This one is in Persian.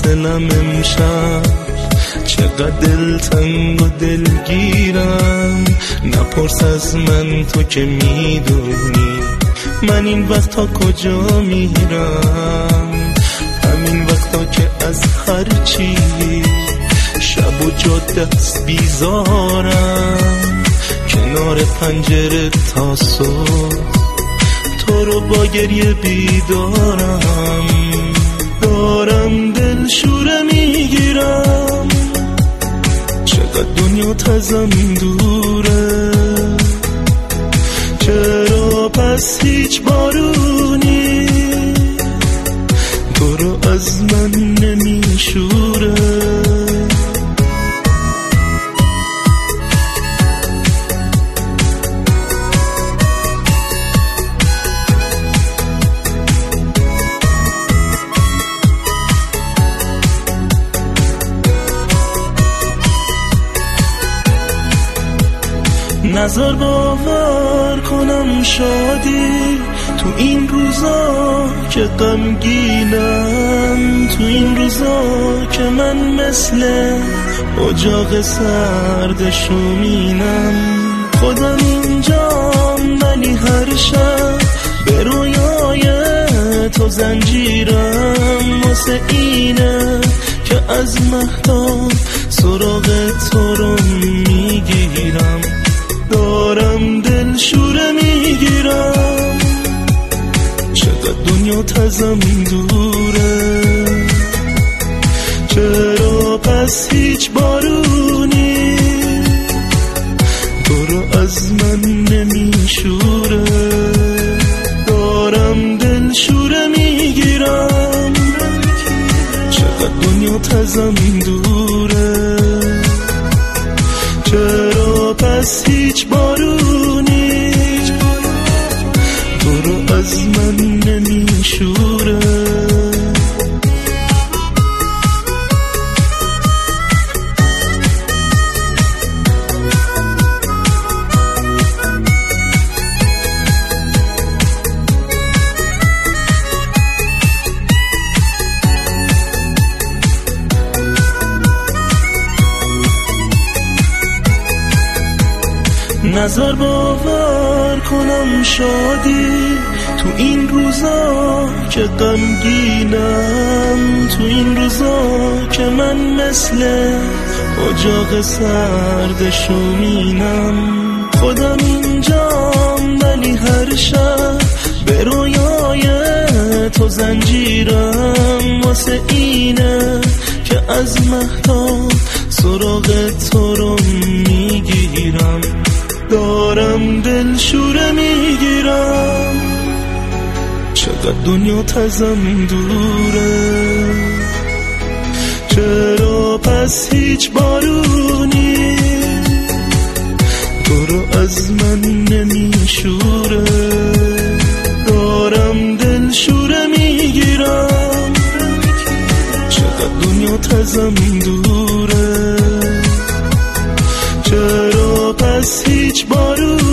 دلم امشب چقدر دلتنگ و دلگیرم. نپرس از من تو که میدونی من این وقتا کجا میرم. همین وقتا که از هر چی شب و جاده است بیزارم، کنار پنجره تا صبح تو رو با گریه بیدارم. دارم دل شوره میگیرم، چقدر دنیا تزم دوره. چرا پس هیچ بارونی تو رو از من نمیشوره؟ نظر باور کنم شادی تو این روزا که غمگینم، تو این روزا که من مثل اجاق سرد شومینم. خودم اینجام ولی هر شب به رویای تو زنجیرم. واسه اینه که از مهتاب سراغ تو رو میگیرم. دارم دل شوره میگیرم، چقدر دنیا تزم دوره. چرا پس هیچ بارونی تو رو از من نمیشوره؟ دارم دل شوره میگیرم، چقدر دنیا تزم دوره. چرا پس هیچ بارونی تو رو از من نمیشوره؟ نظر باور کنم شادی تو این روزا که غمگینم، تو این روزا که من مثل اجاق سرد شومینم. خودم اینجام ولی هر شب به رویای تو زنجیرم. واسه اینه که از مهتاب سراغ تو رو میگیرم. دارم دل شوره میگیرم، چقدر دنیا تزم دوره. چرا پس هیچ بارونی تو رو از من نمیشوره؟ دارم دل شوره میگیرم، چقدر دنیا تزم دوره. چرا پس هیچ بارونی